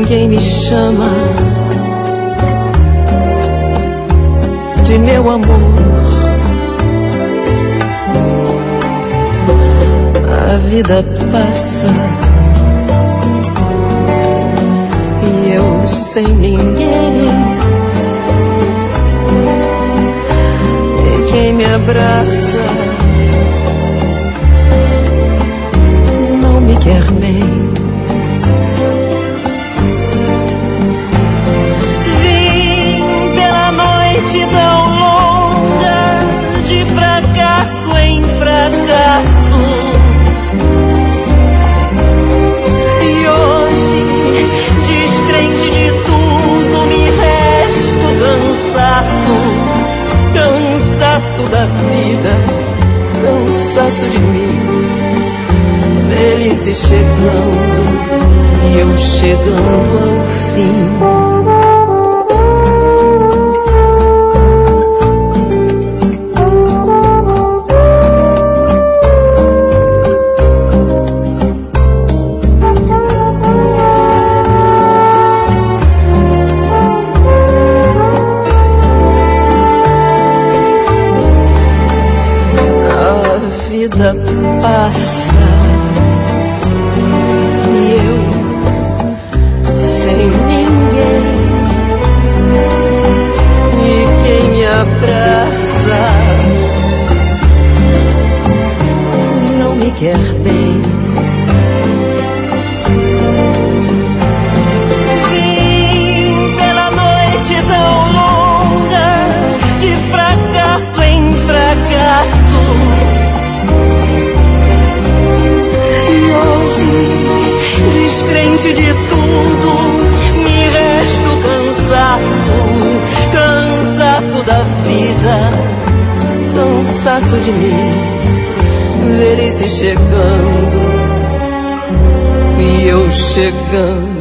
ninguém me chama de meu amor. A vida passa e eu sem ninguém. E quem me abraça não me quer bem. Vim pela noite tão longa, de fracasso em fracasso, e hoje, descrente de tudo, me resta o cansaço da vida, cansaço de mim. Velhice chegando e eu chegando ao fim. A vida passa e eu sem ninguém. E quem me abraça não me quer bem. Vim pela noite tão longa, de fracasso em fracasso, descrente de tudo, me resta o cansaço da vida, cansaço de mim. Velhice chegando e eu chegando